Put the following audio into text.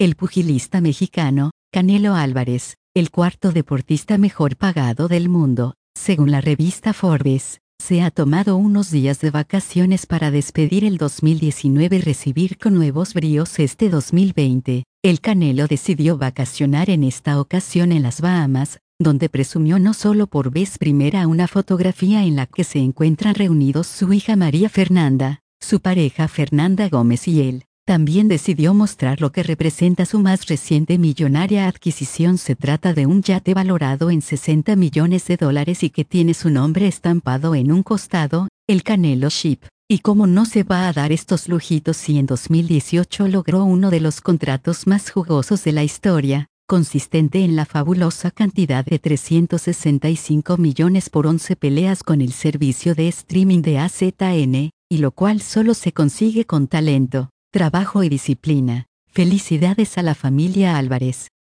El pugilista mexicano, Canelo Álvarez, el cuarto deportista mejor pagado del mundo, según la revista Forbes, se ha tomado unos días de vacaciones para despedir el 2019 y recibir con nuevos bríos este 2020. El Canelo decidió vacacionar en esta ocasión en las Bahamas, donde presumió no solo por vez primera una fotografía en la que se encuentran reunidos su hija María Fernanda, su pareja Fernanda Gómez y él. También decidió mostrar lo que representa su más reciente millonaria adquisición. Se trata de un yate valorado en $60 millones y que tiene su nombre estampado en un costado, el Canelo Ship. ¿Y cómo no se va a dar estos lujitos si en 2018 logró uno de los contratos más jugosos de la historia, consistente en la fabulosa cantidad de 365 millones por 11 peleas con el servicio de streaming de AZN, y lo cual solo se consigue con talento, trabajo y disciplina? Felicidades a la familia Álvarez.